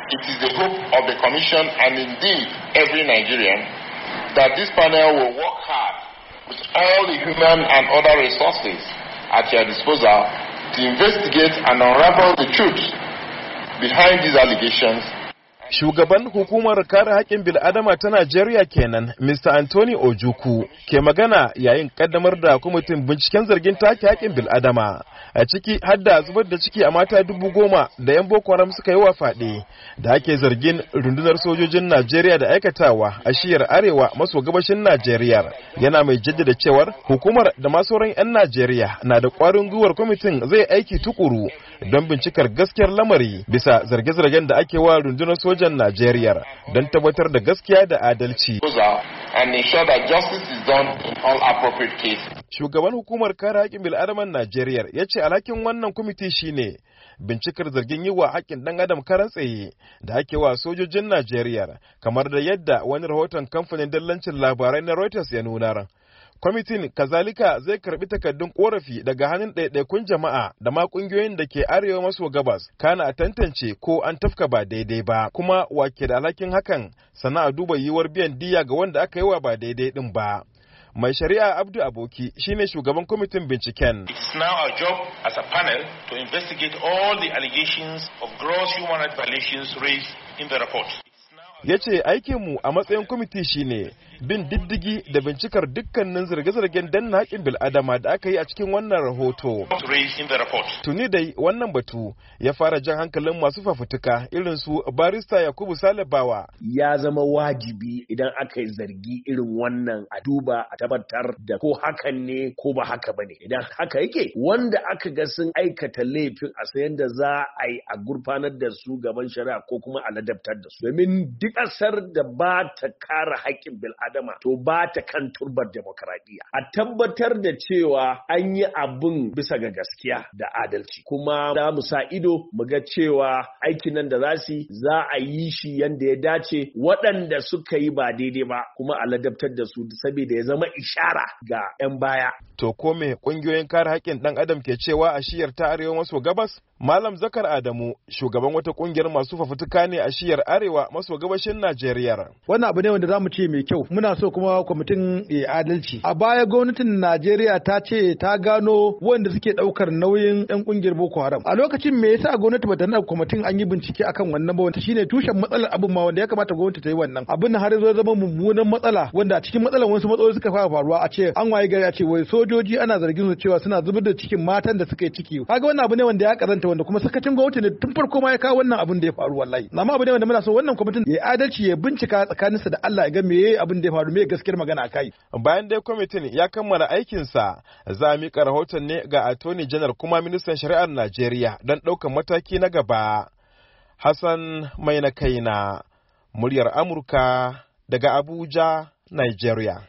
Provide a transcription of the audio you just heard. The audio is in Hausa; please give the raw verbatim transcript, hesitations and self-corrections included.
It is the hope of the Commission and indeed every Nigerian that this panel will work hard with all the human and other resources at your disposal to investigate and unravel the truth behind these allegations. Shugaban hukumar kare haƙƙin bil'adama ta Najeriya kenan, Mister Anthony Ojukwu, ke magana yayin kaddamar da kwamitin binciken zargin take haƙƙin bil'adama. A ciki har da zubar da ciki a mata dubu goma da 'yan Boko Haram suka yi wa faɗe, da ake zargin rundunar sojojin Najeriya da aikatawa a shiyar arewa maso gabashin Najeriya. Yana mai jaddada cewar hukumar da ma sauran 'yan Najeriya na da ƙwarin gwiwar kwamitin zai aiki tukuru don bincikar gaskiyar lamari bisa zarge-zargen da ake wa rundunar sojan Najeriya don tabbatar da gaskiya da adalci. Shugaban hukumar kare haƙƙin bil'adaman Najeriya ya ce alhakin wannan kwamiti shine bincikar zargin yi wa haƙƙin ɗan adam karan tsaye da ake wa sojojin Najeriya, kamar da yadda wani rahoton kamfanin dillancin labarai na Reuters ya nuna. Kwamitin kazalika zai karbi takardun korafi daga hannun ɗaiɗaikun jama'a da ma ƙungiyoyin da ke arewa maso gabas, kana a tantance ko an tafka ba daidai ba, kuma wake da alhakin hakan sana a duba yiwuwar biyan diya ga wanda aka yi wa ba daidai din ba. Mai shari'a Abdu Aboki shine shugaban kwamitin binciken. It's now our job as a panel to investigate all the allegations of gross human rights violations raised in the report. Ya ce aikinmu a matsayin kwamiti shine bin diddigi da bincikar dukkanin zirge-zirgen danna haƙƙin bil'adama da aka yi a cikin wannan rahoto. Tuni dai wannan batu ya fara jan hankalin masu fafutuka irin su barista Yakubu Salibawa. Ya zama wajibi idan aka yi zargi irin wannan a duba a tabbatar da ko hakan ne ko ba haka bane. Idan haka yake wanda aka ga sun aikata laifin a sayan da za a yi a gurfanar da su gaban shari'a ko kuma a ladabtar da su. Domin duk ƙasar da ba ta kare haƙƙin bil'adama to ba ta kan turbar demokradiyya. A tabbatar da cewa an yi abin bisa ga gaskiya da adalci. Kuma za mu sa ido mu ga cewa aikin nan da za su za a yi shi yanda ya dace, waɗanda suka yi ba daidai ba kuma a ladabtar da su saboda ya zama ishara ga 'yan baya. To ko me ƙungiyoyin kare haƙƙin ɗan adam ke cewa a shiyar ta arewa maso gabas? Malam Zakar Adamu, shugaban wata ƙungiyar masu fafutuka ne a shiyar arewa maso gabashin Najeriya. Wannan abu ne wanda zamu ce mai kyau. Muna so kuma kwamitin ya adalci. A baya gwamnatin Najeriya ta ce ta gano wanda suke daukar nauyin yan kungiyar Boko Haram. A lokacin me yasa gwamnati bata nada kwamitin an yi bincike akan wannan ba, wanda shine tushen matsalar abin ma wanda ya kamata gwamnati ta yi wannan. Abin har zo zama mummunan matsala wanda a cikin matsalar wasu matsaloli suka fara faruwa, a ce an waye gari a ce wai sojoji ana zargin su cewa suna zubar da cikin matan da suka yi ciki. Kaga wannan abu ne wanda ya karanta, wanda kuma sakacin gwamnati ne tun farko ma ya kawo wannan abin da ya faru wallahi. Amma abu ne wanda muna so wannan kwamitin ya adalci, ya bincika tsakaninsa da Allah ya ga meye abin da ya faru, meye gaskiyar magana a kai. Bayan dai kwamitin ya kammala aikinsa, za a miƙa rahoton ne ga Attorney General kuma Ministan Shari'ar Najeriya don ɗaukar mataki na gaba. Hassan Mai na kaina, muryar Amurka daga Abuja, Nigeria.